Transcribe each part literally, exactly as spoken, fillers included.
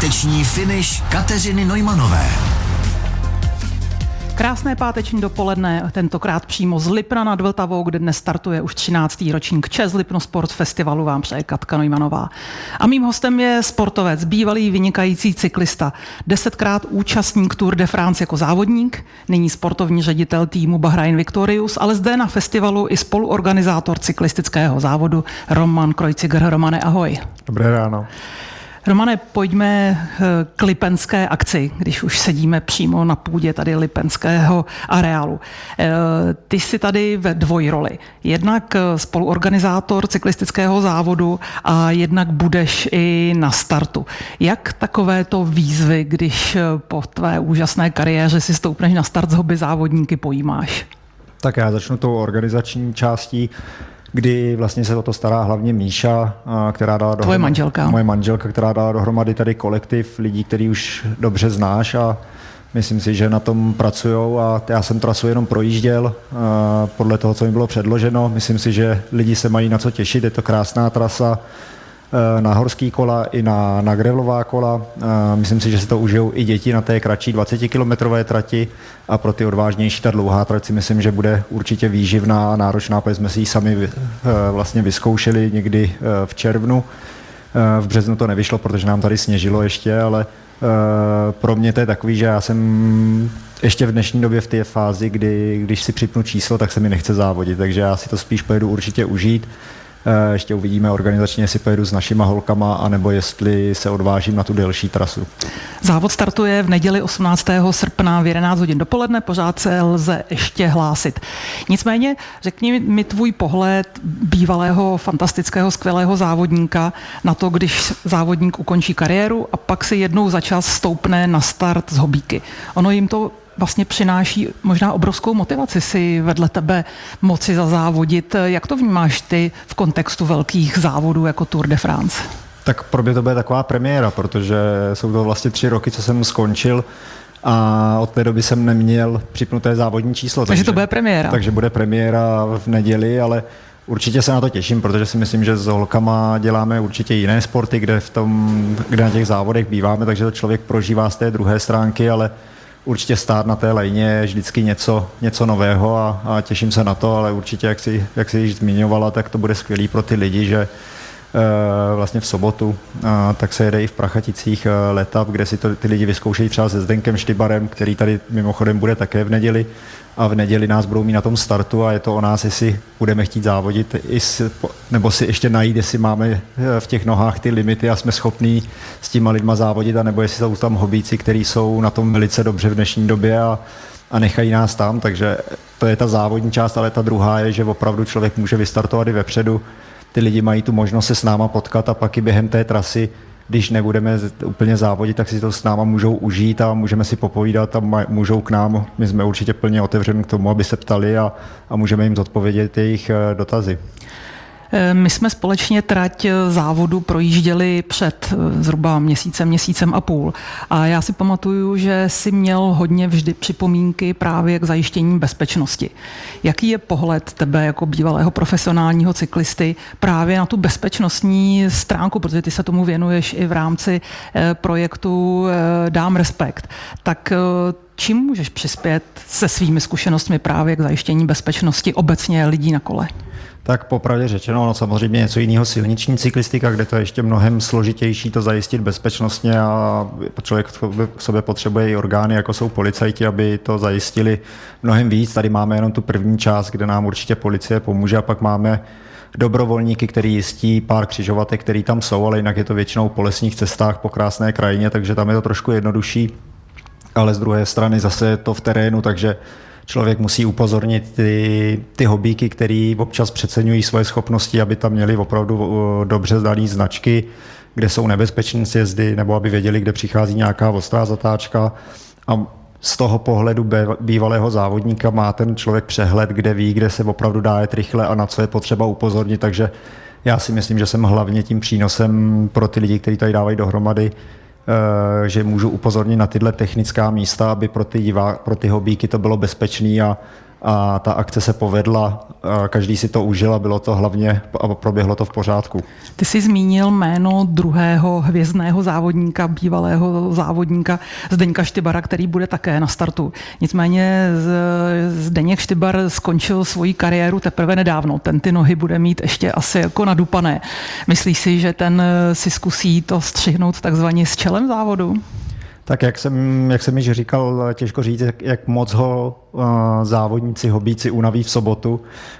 Páteční finish Kateřiny Neumanové. Krásné páteční dopoledne, tentokrát přímo z Lipna nad Vltavou, kde dnes startuje už třináctý ročník ČEZ Lipno Sports Festivalu, vám přeje Katka Neumannová. A mým hostem je sportovec, bývalý vynikající cyklista, desetkrát účastník Tour de France jako závodník, nyní sportovní ředitel týmu Bahrain Victorious, ale zde na festivalu i spoluorganizátor cyklistického závodu Roman Kreuziger. Romane, ahoj. Dobré ráno. Romane, pojďme k lipenské akci, když už sedíme přímo na půdě tady lipenského areálu. Ty jsi tady ve dvojroli. Jednak spoluorganizátor cyklistického závodu a jednak budeš i na startu. Jak takovéto výzvy, když po tvé úžasné kariéře si stoupneš na start s hobby závodníky, pojímáš? Tak já začnu tou organizační částí, kdy vlastně se o to stará hlavně Míša, která dala dohromady, Tvoje manželka. Moje manželka, která dala dohromady tady kolektiv lidí, který už dobře znáš, a myslím si, že na tom pracujou, a já jsem trasu jenom projížděl podle toho, co mi bylo předloženo. Myslím si, že lidi se mají na co těšit, je to krásná trasa na horský kola i na, na gravelová kola. Myslím si, že se to užijou i děti na té kratší dvacetikilometrové trati, a pro ty odvážnější ta dlouhá trať si myslím, že bude určitě výživná a náročná, protože jsme si ji sami vlastně vyzkoušeli někdy v červnu. V březnu to nevyšlo, protože nám tady sněžilo ještě, ale pro mě to je takový, že já jsem ještě v dnešní době v té fázi, kdy když si připnu číslo, tak se mi nechce závodit, takže já si to spíš pojedu určitě užít. Ještě uvidíme organizačně, jestli pojedu s našima holkama, anebo jestli se odvážím na tu delší trasu. Závod startuje v neděli osmnáctého srpna v jedenáct hodin dopoledne, pořád se lze ještě hlásit. Nicméně řekni mi tvůj pohled bývalého, fantastického, skvělého závodníka na to, když závodník ukončí kariéru a pak si jednou za čas stoupne na start z hobíky. Ono jim to vlastně přináší možná obrovskou motivaci si vedle tebe moci zazávodit. Jak to vnímáš ty v kontextu velkých závodů jako Tour de France? Tak pro mě to bude taková premiéra, protože jsou to vlastně tři roky, co jsem skončil, a od té doby jsem neměl připnuté závodní číslo. Takže, takže to bude premiéra. Takže bude premiéra v neděli, ale určitě se na to těším, protože si myslím, že s holkama děláme určitě jiné sporty, kde, v tom, kde na těch závodech býváme, takže to člověk prožívá z té druhé stránky, ale určitě stát na té lajně je vždycky něco, něco nového, a, a těším se na to, ale určitě, jak si, jak si již zmiňovala, tak to bude skvělý pro ty lidi, že e, vlastně v sobotu a, tak se jede i v Prachaticích e, letap, kde si to ty lidi vyzkoušejí třeba se Zdenkem Štybarem, který tady mimochodem bude také v neděli, a v neděli nás budou mít na tom startu, a je to o nás, jestli budeme chtít závodit, nebo si ještě najít, jestli máme v těch nohách ty limity a jsme schopní s těma lidma závodit, anebo jestli jsou tam hobíci, kteří jsou na tom velice dobře v dnešní době a, a nechají nás tam. Takže to je ta závodní část, ale ta druhá je, že opravdu člověk může vystartovat i vepředu. Ty lidi mají tu možnost se s náma potkat, a pak i během té trasy, když nebudeme úplně závodit, tak si to s náma můžou užít a můžeme si popovídat a můžou k nám. My jsme určitě plně otevřeni k tomu, aby se ptali, a, a můžeme jim zodpovědět jejich dotazy. My jsme společně trať závodu projížděli před zhruba měsícem, měsícem a půl. A já si pamatuju, že jsi měl hodně vždy připomínky právě k zajištění bezpečnosti. Jaký je pohled tebe jako bývalého profesionálního cyklisty právě na tu bezpečnostní stránku, protože ty se tomu věnuješ i v rámci projektu Dám respekt. Tak čím můžeš přispět se svými zkušenostmi právě k zajištění bezpečnosti obecně lidí na kole? Tak popravdě řečeno, no samozřejmě něco jiného silniční cyklistika, kde to je ještě mnohem složitější to zajistit bezpečnostně, a člověk k sobě potřebuje i orgány, jako jsou policajti, aby to zajistili mnohem víc. Tady máme jenom tu první část, kde nám určitě policie pomůže, a pak máme dobrovolníky, který jistí pár křižovatek, který tam jsou, ale jinak je to většinou po lesních cestách, po krásné krajině, takže tam je to trošku jednodušší, ale z druhé strany zase je to v terénu, takže člověk musí upozornit ty, ty hobíky, který občas přeceňují svoje schopnosti, aby tam měli opravdu dobře zdaný značky, kde jsou nebezpečné sjezdy, nebo aby věděli, kde přichází nějaká ostrá zatáčka. A z toho pohledu bývalého závodníka má ten člověk přehled, kde ví, kde se opravdu dá jet rychle a na co je potřeba upozornit. Takže já si myslím, že jsem hlavně tím přínosem pro ty lidi, kteří tady dávají dohromady, že můžu upozornit na tyhle technická místa, aby pro ty, divá, pro ty hobíky to bylo bezpečný, a, a ta akce se povedla, každý si to užil a bylo to hlavně a proběhlo to v pořádku. Ty jsi zmínil jméno druhého hvězdného závodníka, bývalého závodníka Zdeňka Štybara, který bude také na startu. Nicméně Zdeněk Štybar skončil svoji kariéru teprve nedávno. Ten ty nohy bude mít ještě asi jako nadupané. Myslíš si, že ten si zkusí to střihnout takzvaně s čelem závodu? Tak jak jsem, jak jsem již říkal, těžko říct, jak, jak moc ho uh, závodníci, hobíci unaví v sobotu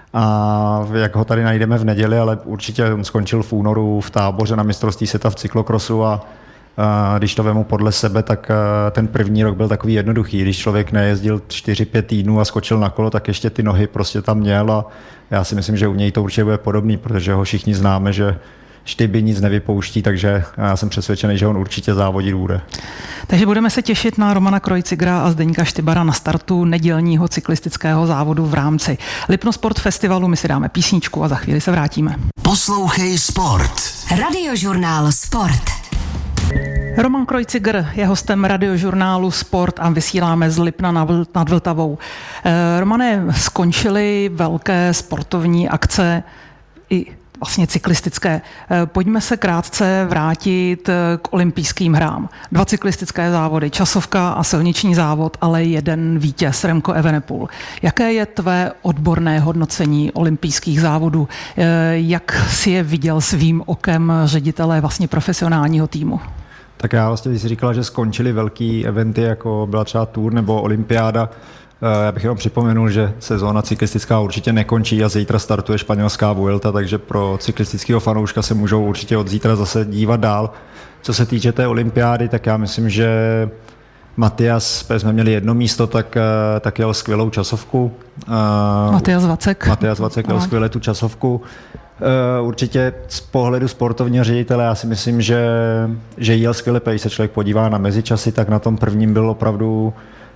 a jak ho tady najdeme v neděli, ale určitě on skončil v únoru v Táboře na mistrovství světa v cyklokrosu a uh, když to vemu podle sebe, tak uh, ten první rok byl takový jednoduchý. Když člověk nejezdil čtyři pět týdnů a skočil na kolo, tak ještě ty nohy prostě tam měl a já si myslím, že u něj to určitě bude podobný, protože ho všichni známe, že Štyby nic nevypouští, takže já jsem přesvědčený, že on určitě závodit bude. Takže budeme se těšit na Romana Kreuzigra a Zdeňka Štybara na startu nedělního cyklistického závodu v rámci Lipno Sport Festivalu. My si dáme písničku a za chvíli se vrátíme. Poslouchej Sport. Radiožurnál Sport. Roman Kreuziger je hostem radiožurnálu Sport a vysíláme z Lipna nad Vltavou. Romane, skončily velké sportovní akce i vlastně cyklistické. Pojďme se krátce vrátit k olympijským hrám. Dva cyklistické závody, časovka a silniční závod, ale jeden vítěz, Remco Evenepoel. Jaké je tvé odborné hodnocení olympijských závodů? Jak si je viděl svým okem ředitele vlastně profesionálního týmu? Tak já vlastně, když jsi říkala, že skončily velký eventy, jako byla třeba Tour nebo Olympiáda, já bych jenom připomenul, že sezóna cyklistická určitě nekončí a zítra startuje španělská Vuelta, takže pro cyklistického fanouška se můžou určitě od zítra zase dívat dál. Co se týče té olympiády, tak já myslím, že Matias, jsme měli jedno místo, tak, tak jel skvělou časovku. Matias Vacek. Matias Vacek jel skvěle tu časovku. Určitě z pohledu sportovního ředitele já si myslím, že, že jel skvěle, když se člověk podívá na mezičasy, tak na tom prvním byl opravdu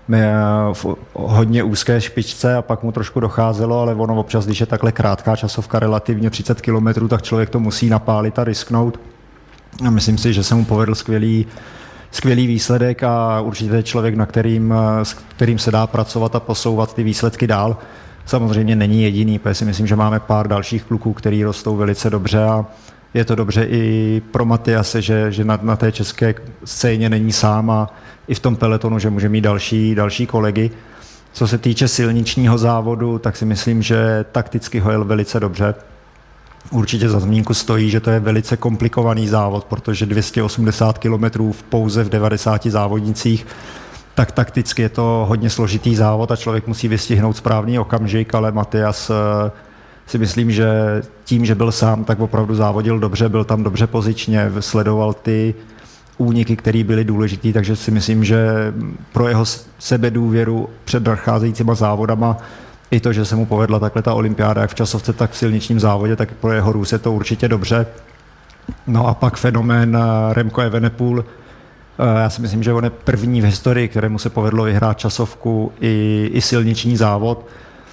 v hodně úzké špičce a pak mu trošku docházelo, ale ono občas, když je takhle krátká časovka, relativně třicet kilometrů, tak člověk to musí napálit a risknout. A myslím si, že se mu povedl skvělý, skvělý výsledek a určitě je člověk, na kterým, s kterým se dá pracovat a posouvat ty výsledky dál. Samozřejmě není jediný, protože si myslím, že máme pár dalších kluků, který rostou velice dobře a je to dobře i pro Matiase, že, že na, na té české scéně není sám a i v tom peletonu, že může mít další, další kolegy. Co se týče silničního závodu, tak si myslím, že takticky ho jel velice dobře. Určitě za zmínku stojí, že to je velice komplikovaný závod, protože dvě stě osmdesát kilometrů v pouze v devadesáti závodnicích, tak takticky je to hodně složitý závod a člověk musí vystihnout správný okamžik, ale Matias si myslím, že tím, že byl sám, tak opravdu závodil dobře, byl tam dobře pozičně, sledoval ty úniky, které byly důležitý, takže si myslím, že pro jeho sebedůvěru před nadcházejícíma závodama i to, že se mu povedla takhle ta olympiáda, jak v časovce, tak v silničním závodě, tak pro jeho růst je to určitě dobře. No a pak fenomén Remco Evenepoel. Já si myslím, že on je první v historii, kterému se povedlo vyhrát časovku i, i silniční závod.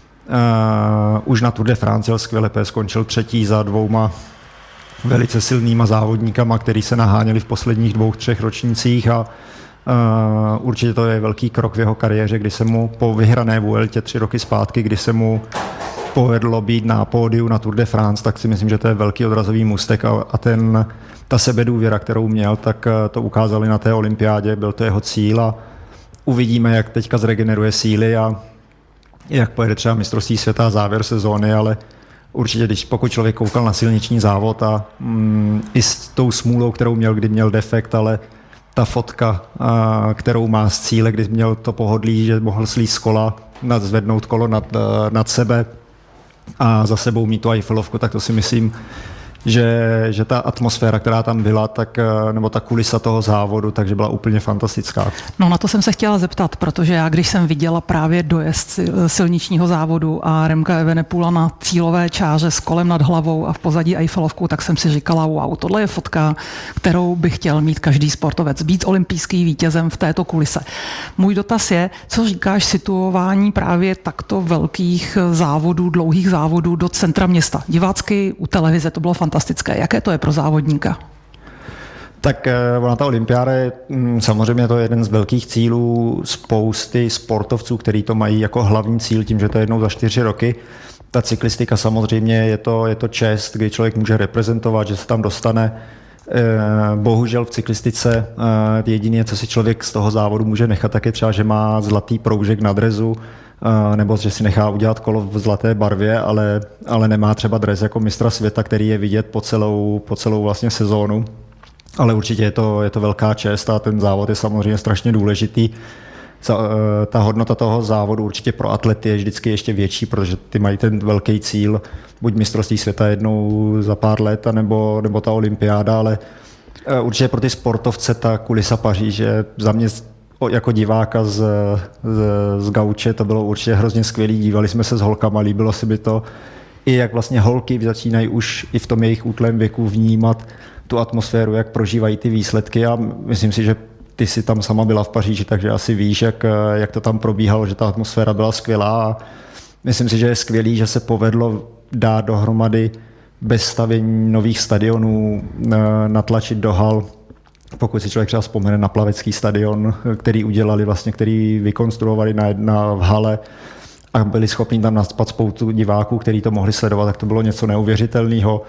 Uh, už na Tour de France jel skvěle, skončil třetí za dvouma velice silnýma závodníkama, který se naháněli v posledních dvou, třech ročnících a uh, určitě to je velký krok v jeho kariéře, kdy se mu po vyhrané Vueltě tři roky zpátky, kdy se mu povedlo být na pódiu na Tour de France, tak si myslím, že to je velký odrazový můstek a, a ten, ta sebedůvěra, kterou měl, tak uh, to ukázali na té olympiádě, byl to jeho cíl a uvidíme, jak teďka zregeneruje síly a jak pojede třeba mistrovství světa závěr sezóny, ale určitě, když pokud člověk koukal na silniční závod a mm, i s tou smůlou, kterou měl, kdy měl defekt, ale ta fotka, a, kterou má z cíle, kdy měl to pohodlí, že mohl slízt z kola, nad, zvednout kolo nad, nad sebe a za sebou mít tu Eiffelovku, tak to si myslím, že, že ta atmosféra, která tam byla, tak, nebo ta kulisa toho závodu, takže byla úplně fantastická. No na to jsem se chtěla zeptat, protože já, když jsem viděla právě dojezd silničního závodu a Remka Evenepoela na cílové čáře s kolem nad hlavou a v pozadí Eiffelovku, tak jsem si říkala, wow, tohle je fotka, kterou by chtěl mít každý sportovec, být olympijský vítězem v této kulise. Můj dotaz je, co říkáš situování právě takto velkých závodů, dlouhých závodů do centra města? Divácky u televize to bylo fantastické. Jaké to je pro závodníka? Tak ona ta olympiáda je samozřejmě to je jeden z velkých cílů spousty sportovců, kteří to mají jako hlavní cíl tím, že to je jednou za čtyři roky. Ta cyklistika samozřejmě je to, je to čest, kdy člověk může reprezentovat, že se tam dostane. Bohužel v cyklistice jediné, co si člověk z toho závodu může nechat, tak je třeba, že má zlatý proužek na drezu, nebo že si nechá udělat kolo v zlaté barvě, ale, ale nemá třeba dres jako mistra světa, který je vidět po celou, po celou vlastně sezónu. Ale určitě je to, je to velká čest a ten závod je samozřejmě strašně důležitý. Ta hodnota toho závodu určitě pro atlety je vždycky ještě větší, protože ty mají ten velký cíl, buď mistrovství světa jednou za pár let, nebo, nebo ta olympiáda, ale určitě pro ty sportovce ta kulisa Paříže za mě jako diváka z, z, z gauče to bylo určitě hrozně skvělý, dívali jsme se s holkama, líbilo se mi to, i jak vlastně holky začínají už i v tom jejich útlém věku vnímat tu atmosféru, jak prožívají ty výsledky a myslím si, že ty jsi tam sama byla v Paříži, takže asi víš, jak, jak to tam probíhalo, že ta atmosféra byla skvělá a myslím si, že je skvělý, že se povedlo dát dohromady bez stavění nových stadionů, natlačit do hal. Pokud si člověk třeba vzpomene na plavecký stadion, který udělali vlastně, který vykonstruovali na, na v hale a byli schopni tam naspat spoustu diváků, kteří to mohli sledovat, tak to bylo něco neuvěřitelného.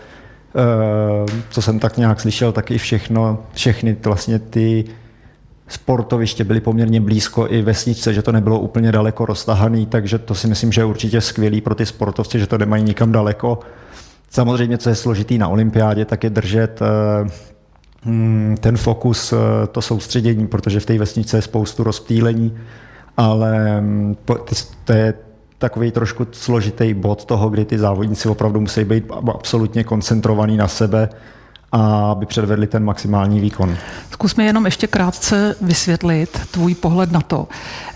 Co jsem tak nějak slyšel, tak i všechno, všechny vlastně ty sportoviště byly poměrně blízko i vesničce, že to nebylo úplně daleko roztahaný, takže to si myslím, že je určitě skvělý pro ty sportovce, že to nemají nikam daleko. Samozřejmě, co je složitý na olympiádě, tak je držet ten fokus, to soustředění, protože v té vesničce je spoustu rozptýlení, ale to je takový trošku složitý bod toho, kdy ty závodníci opravdu musí být absolutně koncentrovaní na sebe, a aby předvedli ten maximální výkon. Zkus mi jenom ještě krátce vysvětlit tvůj pohled na to,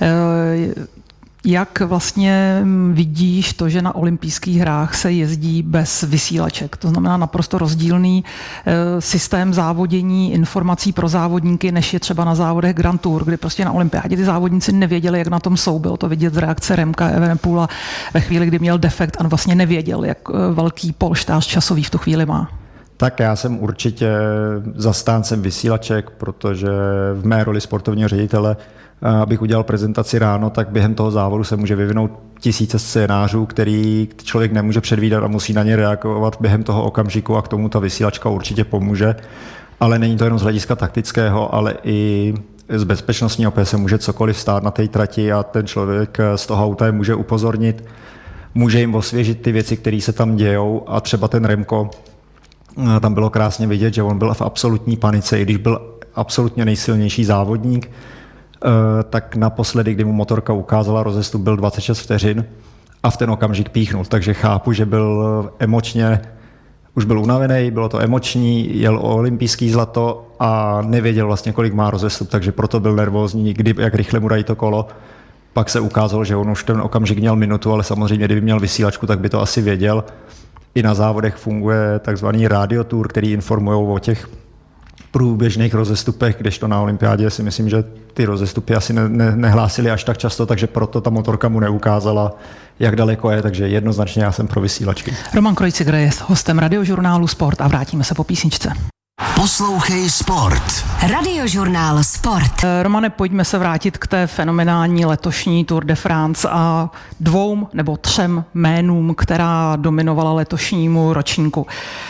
jak vlastně vidíš to, že na olympijských hrách se jezdí bez vysílaček. To znamená naprosto rozdílný systém závodění informací pro závodníky, než je třeba na závodech Grand Tour, kdy prostě na olympiádě ty závodníci nevěděli, jak na tom jsou. Bylo to vidět z reakce Remka Evenepoela ve chvíli, kdy měl defekt a vlastně nevěděl, jak velký polštář časový v tu chvíli má. Tak já jsem určitě zastáncem vysílaček, protože v mé roli sportovního ředitele, abych udělal prezentaci ráno, tak během toho závodu se může vyvinout tisíce scénářů, který člověk nemůže předvídat a musí na ně reagovat během toho okamžiku a k tomu ta vysílačka určitě pomůže. Ale není to jenom z hlediska taktického, ale i z bezpečnostního, protože se může cokoliv stát na té trati a ten člověk z toho auta je může upozornit, může jim osvěžit ty věci, které se tam dějou a třeba ten Remko, tam bylo krásně vidět, že on byl v absolutní panice, i když byl absolutně nejsilnější závodník, tak naposledy, kdy mu motorka ukázala rozestup, byl dvacet šest vteřin a v ten okamžik píchnul. Takže chápu, že byl emočně, už byl unavený, bylo to emoční, jel o olympijský zlato a nevěděl vlastně, kolik má rozestup, takže proto byl nervózní, kdy, jak rychle mu dají to kolo. Pak se ukázalo, že on už ten okamžik měl minutu, ale samozřejmě, kdyby měl vysílačku, tak by to asi věděl. I na závodech funguje takzvaný radiotour, který informují o těch průběžných rozestupech, kdežto na olympiádě si myslím, že ty rozestupy asi ne, ne, nehlásili až tak často, takže proto ta motorka mu neukázala, jak daleko je, takže jednoznačně já jsem pro vysílačky. Roman Kreuziger je hostem Radiožurnálu Sport a vrátíme se po písničce. Poslouchej Sport. Radiožurnál Sport. Romane, pojďme se vrátit k té fenomenální letošní Tour de France a dvou nebo třem jménům, která dominovala letošnímu ročníku.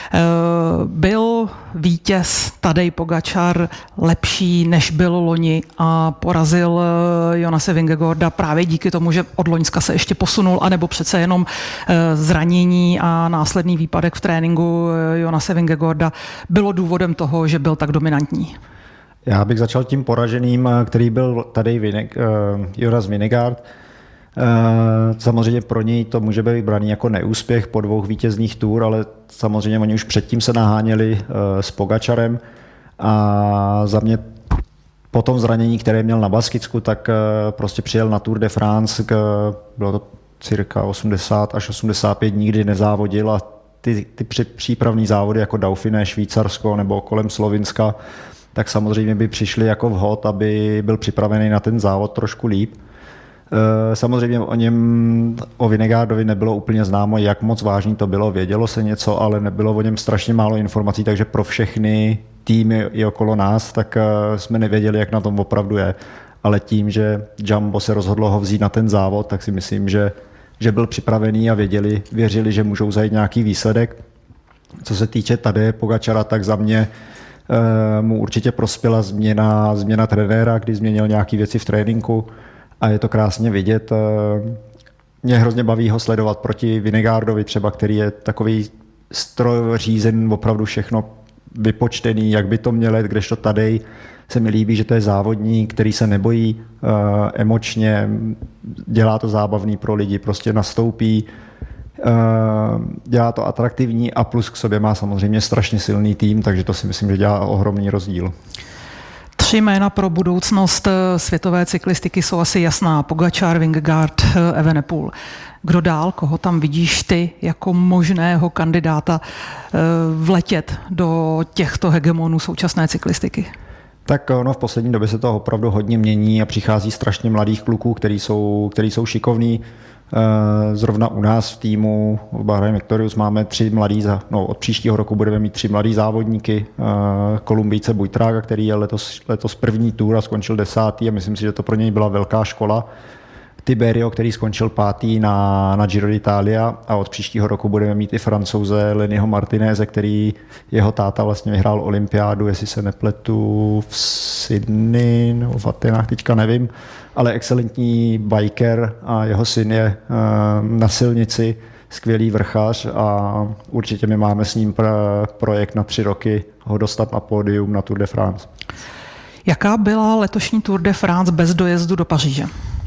Byl vítěz Tadej Pogačar lepší, než byl loni a porazil Jonase Vingegaarda právě díky tomu, že od loňska se ještě posunul, anebo přece jenom zranění a následný výpadek v tréninku Jonase Vingegaarda bylo důvodem toho, že byl tak dominantní? Já bych začal tím poraženým, který byl tady Vineg, uh, Jonas Vingegaard. Uh, samozřejmě pro něj to může být braný jako neúspěch po dvou vítězných tour, ale samozřejmě oni už předtím se naháněli uh, s Pogačarem a za mě po tom zranění, které měl na Baskicku, tak uh, prostě přijel na Tour de France, k, bylo to cirka osmdesát až osmdesát pět dní, kdy nezávodil a ty, ty přípravné závody jako Dauphiné, Švýcarsko nebo kolem Slovinska, tak samozřejmě by přišli jako vhod, aby byl připravený na ten závod trošku líp. Samozřejmě o něm, o Vingegaardovi nebylo úplně známo, jak moc vážný to bylo, vědělo se něco, ale nebylo o něm strašně málo informací, takže pro všechny týmy i okolo nás, tak jsme nevěděli, jak na tom opravdu je. Ale tím, že Jumbo se rozhodlo ho vzít na ten závod, tak si myslím, že, že byl připravený a věděli, věřili, že můžou zajít nějaký výsledek. Co se týče Tadeje Pogačara, tak za mě e, mu určitě prospěla změna, změna trenéra, kdy změnil nějaké věci v tréninku a je to krásně vidět. E, mě hrozně baví ho sledovat proti Vinegardovi třeba, který je takový stroj řízen, opravdu všechno vypočtený, jak by to měl, kdežto Tadej se mi líbí, že to je závodník, který se nebojí uh, emočně, dělá to zábavný pro lidi, prostě nastoupí, uh, dělá to atraktivní a plus k sobě má samozřejmě strašně silný tým, takže to si myslím, že dělá ohromný rozdíl. Tři jména pro budoucnost světové cyklistiky jsou asi jasná. Pogačar, Vingegaard, Evenepoel. Kdo dál, koho tam vidíš ty jako možného kandidáta vletět do těchto hegemonů současné cyklistiky? Tak no, v poslední době se to opravdu hodně mění a přichází strašně mladých kluků, který jsou, který jsou šikovní. Zrovna u nás v týmu v Bahrain Victorious máme tři mladý, no od příštího roku budeme mít tři mladý závodníky. Kolumbijce Buitraga, který je letos, letos první tour a skončil desátý a myslím si, že to pro něj byla velká škola. Tiberio, který skončil pátý na, na Giro d'Italia a od příštího roku budeme mít i Francouze Lennyho Martineze, který jeho táta vlastně vyhrál olympiádu, jestli se nepletu v Sydney nebo v Atenách, teďka nevím, ale excelentní biker a jeho syn je uh, na silnici, skvělý vrchař a určitě my máme s ním pr- projekt na tři roky ho dostat na pódium na Tour de France. Jaká byla letošní Tour de France bez dojezdu do Paříže?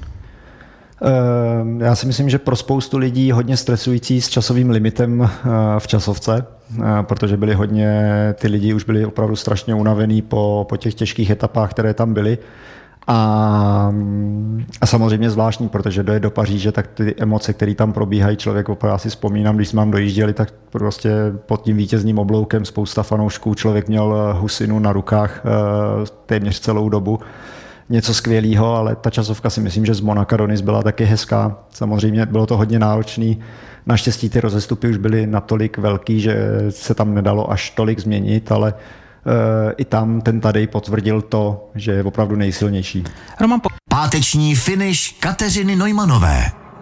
Já si myslím, že pro spoustu lidí hodně stresující s časovým limitem v časovce, protože byli hodně, ty lidi už byli opravdu strašně unavení po, po těch těžkých etapách, které tam byly. A, a samozřejmě zvláštní, protože dojet do Paříže, tak ty emoce, které tam probíhají, člověk opravdu si vzpomínám, když jsme tam dojížděli, tak prostě pod tím vítězným obloukem spousta fanoušků, člověk měl husinu na rukách téměř celou dobu. Něco skvělého, ale ta časovka si myslím, že z Monaka do Nice byla taky hezká. Samozřejmě bylo to hodně náročný. Naštěstí ty rozestupy už byly natolik velký, že se tam nedalo až tolik změnit, ale e, i tam ten Tadej potvrdil to, že je opravdu nejsilnější. Roman po... Páteční finish Kateřiny Neumannové.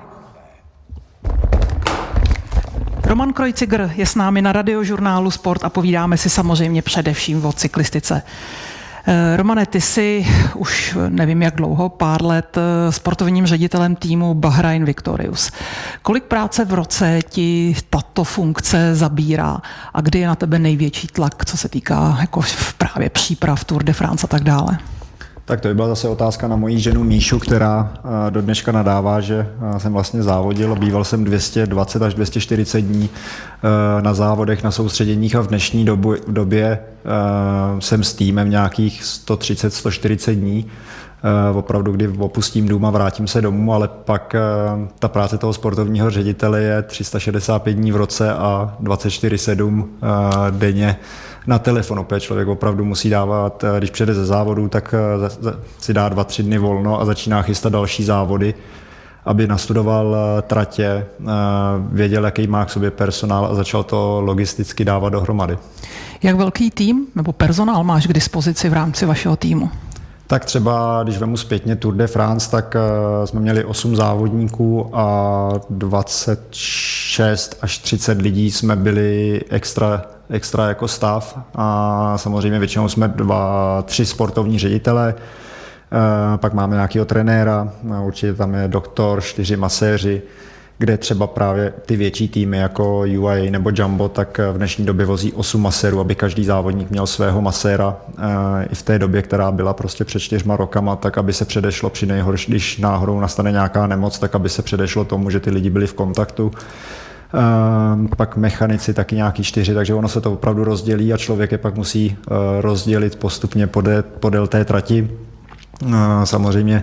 Roman Kreuziger je s námi na Radiožurnálu Sport a povídáme si samozřejmě především o cyklistice. Romane, ty jsi už nevím jak dlouho, pár let sportovním ředitelem týmu Bahrain Victorious. Kolik práce v roce ti tato funkce zabírá a kdy je na tebe největší tlak, co se týká jako právě příprav Tour de France a tak dále? Tak to by byla zase otázka na moji ženu Míšu, která do dneška nadává, že jsem vlastně závodil. Býval jsem dvě stě dvacet až dvě stě čtyřicet dní na závodech, na soustředěních a v dnešní dobu, v době jsem s týmem nějakých sto třicet až sto čtyřicet dní. Opravdu, kdy opustím dům a vrátím se domů, ale pak ta práce toho sportovního ředitele je tři sta šedesát pět dní v roce a dvacet čtyři sedm denně na telefonu. Člověk opravdu musí dávat, když přijde ze závodu, tak si dá dva, tři dny volno a začíná chystat další závody, aby nastudoval tratě, věděl, jaký má k sobě personál a začal to logisticky dávat dohromady. Jak velký tým nebo personál máš k dispozici v rámci vašeho týmu? Tak třeba, když vemu zpětně Tour de France, tak uh, jsme měli osm závodníků a dvacet šest až třicet lidí jsme byli extra, extra jako stav a samozřejmě většinou jsme dva, tři sportovní ředitele, uh, pak máme nějakého trenéra, určitě tam je doktor, čtyři maséři, kde třeba právě ty větší týmy jako U A E nebo Jumbo, tak v dnešní době vozí osm masérů, aby každý závodník měl svého maséra i v té době, která byla prostě před čtyřma rokama, tak aby se předešlo při nejhorší, když náhodou nastane nějaká nemoc, tak aby se předešlo tomu, že ty lidi byli v kontaktu. Pak mechanici taky nějaký čtyři, takže ono se to opravdu rozdělí a člověk je pak musí rozdělit postupně podél, podél té trati. Samozřejmě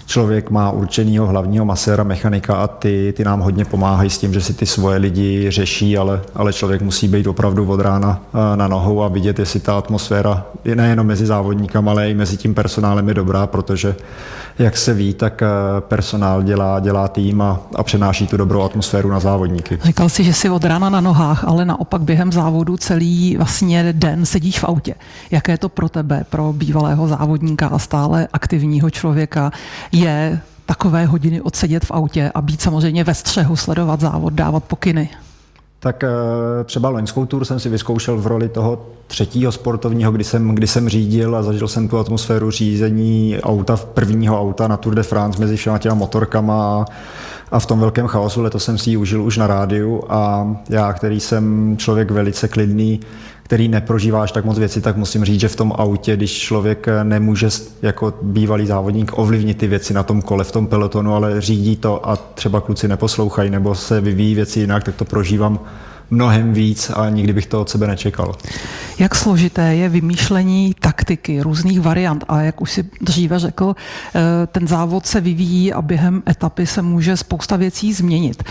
člověk má určenýho hlavního maséra, mechanika a ty, ty nám hodně pomáhají s tím, že si ty svoje lidi řeší, ale, ale člověk musí být opravdu od rána na nohou a vidět, jestli ta atmosféra nejenom mezi závodníkama, ale i mezi tím personálem je dobrá, protože jak se ví, tak personál dělá, dělá tým a, a přenáší tu dobrou atmosféru na závodníky. Říkal jsi, že jsi od rána na nohách, ale naopak během závodu celý vlastně den sedíš v autě. Jaké to pro tebe, pro bývalého závodníka a stále aktivního člověka je takové hodiny odsedět v autě a být samozřejmě ve střehu, sledovat závod, dávat pokyny? Tak třeba loňskou tour jsem si vyzkoušel v roli toho třetího sportovního, kdy jsem, kdy jsem řídil a zažil jsem tu atmosféru řízení auta, prvního auta na Tour de France mezi všema těma motorkama a v tom velkém chaosu. Letos jsem si ji užil už na rádiu a já, který jsem člověk velice klidný, který neprožívá až tak moc věci, tak musím říct, že v tom autě, když člověk nemůže jako bývalý závodník ovlivnit ty věci na tom kole, v tom pelotonu, ale řídí to a třeba kluci neposlouchají nebo se vyvíjí věci jinak, tak to prožívám mnohem víc a nikdy bych to od sebe nečekal. Jak složité je vymýšlení taktiky, různých variant a jak už si dříve řekl, ten závod se vyvíjí a během etapy se může spousta věcí změnit.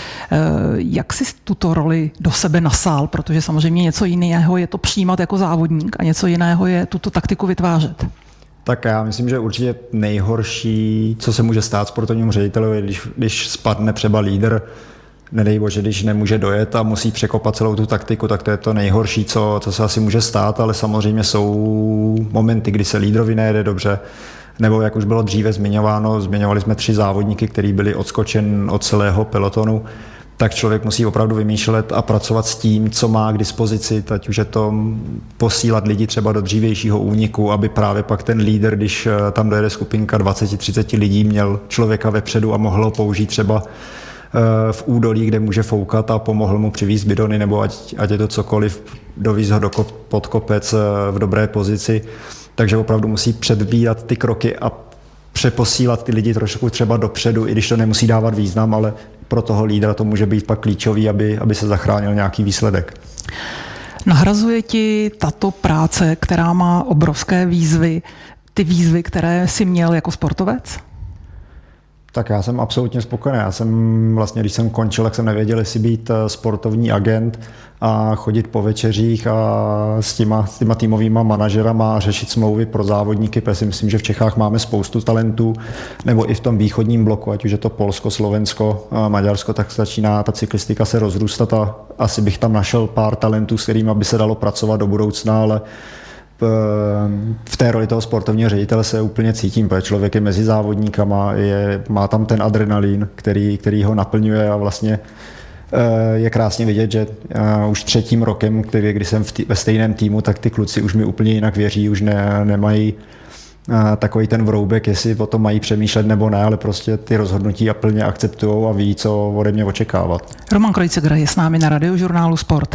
Jak jsi tuto roli do sebe nasál, protože samozřejmě něco jiného je to přijímat jako závodník a něco jiného je tuto taktiku vytvářet? Tak já myslím, že určitě nejhorší, co se může stát sportovnímu řediteli, je, když, když spadne třeba lídr, nedej bože, když nemůže dojet a musí překopat celou tu taktiku, tak to je to nejhorší, co, co se asi může stát, ale samozřejmě jsou momenty, kdy se lídrovi nejede dobře, nebo jak už bylo dříve zmiňováno, zmiňovali jsme tři závodníky, kteří byli odskočen od celého pelotonu, tak člověk musí opravdu vymýšlet a pracovat s tím, co má k dispozici, ať už je to posílat lidi třeba do dřívějšího úniku, aby právě pak ten lídr, když tam dojede skupinka dvacet třicet lidí, měl člověka vepředu a mohl ho použít třeba v údolí, kde může foukat a pomohl mu přivízt bidony, nebo ať, ať je to cokoliv, dovízt ho do kop, pod kopec v dobré pozici. Takže opravdu musí předbírat ty kroky a přeposílat ty lidi trošku třeba dopředu, i když to nemusí dávat význam, ale pro toho lídra to může být pak klíčový, aby, aby se zachránil nějaký výsledek. Nahrazuje ti tato práce, která má obrovské výzvy, ty výzvy, které jsi měl jako sportovec? Tak já jsem absolutně spokojený. Já jsem vlastně, když jsem končil, tak jsem nevěděl, jestli být sportovní agent a chodit po večeřích a s těma, s těma týmovýma manažerama a řešit smlouvy pro závodníky, protože si myslím, že v Čechách máme spoustu talentů, nebo i v tom východním bloku, ať už je to Polsko, Slovensko, Maďarsko, tak začíná ta cyklistika se rozrůstat a asi bych tam našel pár talentů, s kterými by se dalo pracovat do budoucna, ale v té roli toho sportovního ředitele se úplně cítím, protože člověk je mezi závodníkama, je, má tam ten adrenalin, který, který ho naplňuje a vlastně je krásně vidět, že už třetím rokem, který, kdy jsem v tý, ve stejném týmu, tak ty kluci už mi úplně jinak věří, už ne, nemají takový ten vroubek, jestli o tom mají přemýšlet nebo ne, ale prostě ty rozhodnutí a plně akceptujou a ví, co ode mě očekávat. Roman Kreuziger je s námi na Radiožurnálu Sport.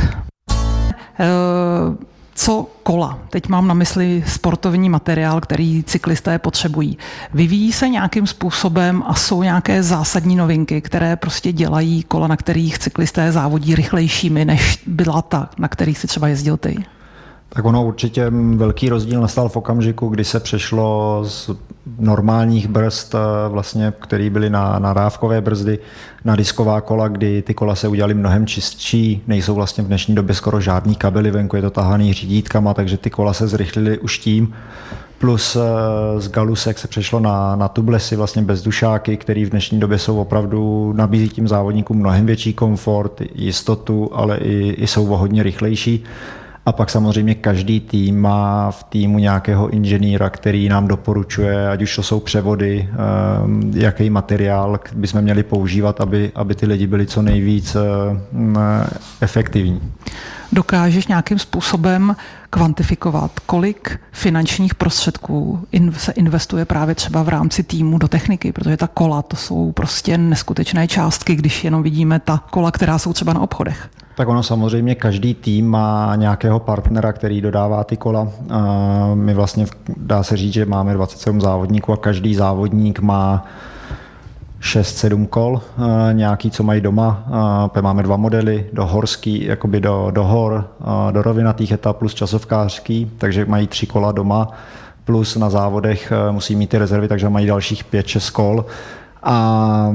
Uh... Co kola? Teď mám na mysli sportovní materiál, který cyklisté potřebují. Vyvíjí se nějakým způsobem a jsou nějaké zásadní novinky, které prostě dělají kola, na kterých cyklisté závodí rychlejšími, než byla ta, na kterých si třeba jezdil ty? Tak ono určitě velký rozdíl nastal v okamžiku, kdy se přešlo z normálních brzd, vlastně, které byly na, na rávkové brzdy, na disková kola, kdy ty kola se udělaly mnohem čistší, nejsou vlastně v dnešní době skoro žádný kabely venku, je to tahaný řídítkama, takže ty kola se zrychlily už tím. Plus z galusek se přešlo na, na tublesy, vlastně bezdušáky, které v dnešní době jsou opravdu, nabízí tím závodníkům mnohem větší komfort, jistotu, ale i, i jsou o hodně rychlejší. A pak samozřejmě každý tým má v týmu nějakého inženýra, který nám doporučuje, ať už to jsou převody, jaký materiál bychom měli používat, aby, aby ty lidi byli co nejvíc efektivní. Dokážeš nějakým způsobem kvantifikovat, kolik finančních prostředků se investuje právě třeba v rámci týmu do techniky, protože ta kola, to jsou prostě neskutečné částky, když jenom vidíme ta kola, která jsou třeba na obchodech. Tak ono samozřejmě každý tým má nějakého partnera, který dodává ty kola. My vlastně, dá se říct, že máme dvacet sedm závodníků a každý závodník má šest sedm kol, nějaký, co mají doma. Máme dva modely, do horský, jakoby do, do hor, do rovinatých etap plus časovkářský, takže mají tři kola doma. plus na závodech musí mít ty rezervy, takže mají dalších pět šest kol. A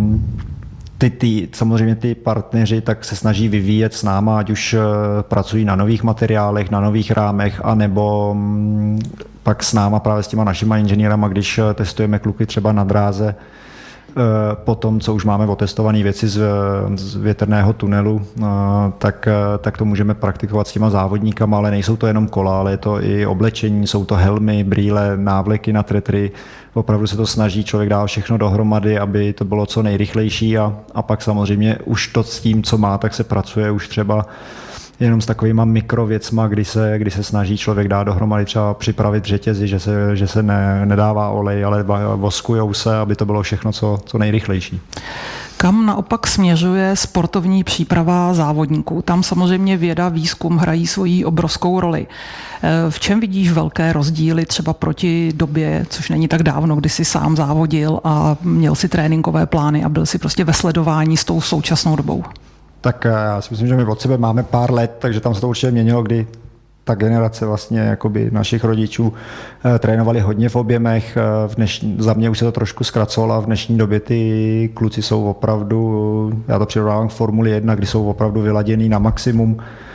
ty, ty, samozřejmě ty partneři tak se snaží vyvíjet s náma, ať už pracují na nových materiálech, na nových rámech, anebo pak s náma právě s těma našima inženýrama, když testujeme kluky třeba na dráze, po tom, co už máme otestované věci z, z větrného tunelu, tak, tak to můžeme praktikovat s těma závodníkama, ale nejsou to jenom kola, ale je to i oblečení, jsou to helmy, brýle, návleky na tretry. Opravdu se to snaží člověk dát všechno dohromady, aby to bylo co nejrychlejší a, a pak samozřejmě už to s tím, co má, tak se pracuje už třeba jenom s takovýma mikrověcma, kdy se, kdy se snaží člověk dát dohromady třeba připravit řetězy, že se, že se ne, nedává olej, ale voskujou se, aby to bylo všechno co, co nejrychlejší. Kam naopak směřuje sportovní příprava závodníků? Tam samozřejmě věda, výzkum hrají svoji obrovskou roli. V čem vidíš velké rozdíly třeba proti době, což není tak dávno, kdy jsi sám závodil a měl si tréninkové plány a byl si prostě ve sledování s tou současnou dobou? Tak já si myslím, že my od sebe máme pár let, takže tam se to určitě měnilo, kdy ta generace vlastně jakoby našich rodičů eh, trénovali hodně v objemech. Eh, v dnešní, za mě už se to trošku zkracovalo a v dnešní době ty kluci jsou opravdu, já to přirovnávám k Formuli jedna, kdy jsou opravdu vyladěný na maximum,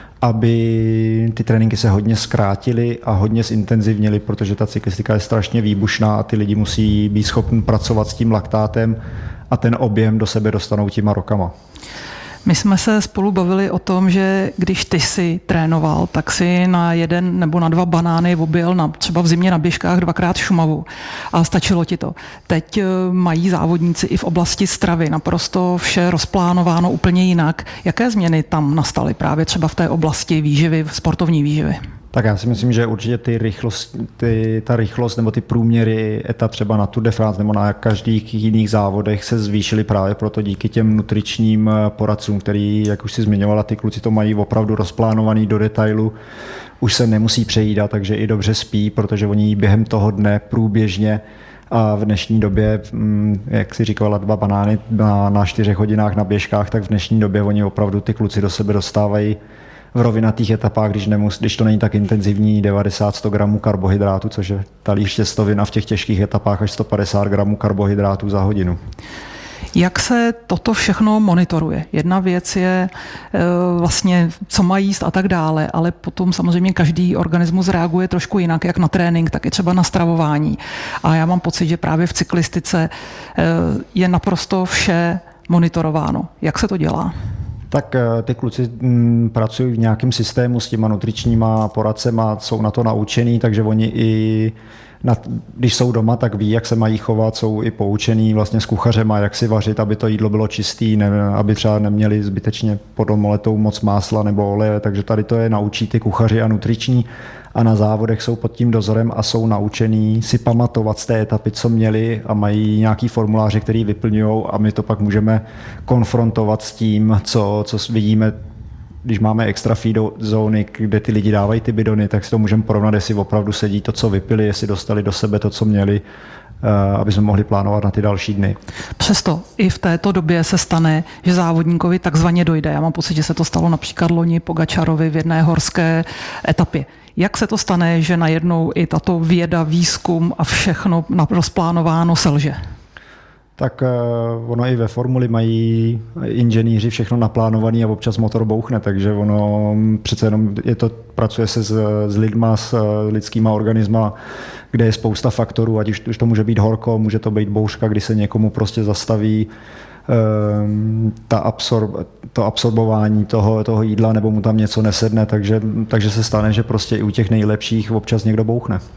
aby ty tréninky se hodně zkrátily a hodně zintenzivnily, protože ta cyklistika je strašně výbušná a ty lidi musí být schopni pracovat s tím laktátem a ten objem do sebe dostanou těma rokama. My jsme se spolu bavili o tom, že když ty si trénoval, tak si na jeden nebo na dva banány objel na, třeba v zimě na běžkách dvakrát Šumavu a stačilo ti to. Teď mají závodníci i v oblasti stravy naprosto vše rozplánováno úplně jinak. Jaké změny tam nastaly právě třeba v té oblasti výživy, sportovní výživy? Tak já si myslím, že určitě ty rychlost, ty, ta rychlost nebo ty průměry etap třeba na Tour de France nebo na každých jiných závodech se zvýšily právě proto díky těm nutričním poradcům, který, jak už si zmiňovala, ty kluci to mají opravdu rozplánovaný do detailu. Už se nemusí přejídat, takže i dobře spí, protože oni během toho dne průběžně a v dnešní době, jak si říkala, dva banány na, na čtyřech hodinách na běžkách, tak v dnešní době oni opravdu ty kluci do sebe dostávají v rovinatých etapách, když, nemus, když to není tak intenzivní, devadesát až sto gramů karbohydrátu, což je talíř těstovin, v těch těžkých etapách až sto padesát gramů karbohydrátu za hodinu. Jak se toto všechno monitoruje? Jedna věc je e, vlastně, co mají jíst a tak dále, ale potom samozřejmě každý organismus reaguje trošku jinak, jak na trénink, tak i třeba na stravování. A já mám pocit, že právě v cyklistice e, je naprosto vše monitorováno. Jak se to dělá? Tak ty kluci m, pracují v nějakém systému s těma nutričníma poradcema, jsou na to naučený, takže oni i na, když jsou doma, tak ví, jak se mají chovat, jsou i poučený vlastně s kuchařema, jak si vařit, aby to jídlo bylo čistý, ne, aby třeba neměli zbytečně pod omoletou moc másla nebo oleje, takže tady to je naučí ty kuchaři a nutriční a na závodech jsou pod tím dozorem a jsou naučený si pamatovat z té etapy, co měli a mají nějaký formuláře, který vyplňují a my to pak můžeme konfrontovat s tím, co, co vidíme. Když máme extra feed zóny, kde ty lidi dávají ty bidony, tak si to můžeme porovnat, jestli opravdu sedí to, co vypili, jestli dostali do sebe to, co měli, aby jsme mohli plánovat na ty další dny. Přesto i v této době se stane, že závodníkovi takzvaně dojde. Já mám pocit, že se to stalo například loni Pogačarovi v jedné horské etapě. Jak se to stane, že najednou i tato věda, výzkum a všechno rozplánováno selže? Tak uh, ono i ve Formuli mají inženýři všechno naplánované a občas motor bouchne, takže ono přece jenom je to, pracuje se s, s lidma, s lidskýma organisma, kde je spousta faktorů, ať už, už to může být horko, může to být bouřka, kdy se někomu prostě zastaví um, ta absorb, to absorbování toho, toho jídla nebo mu tam něco nesedne, takže, takže se stane, že prostě i u těch nejlepších občas někdo bouchne.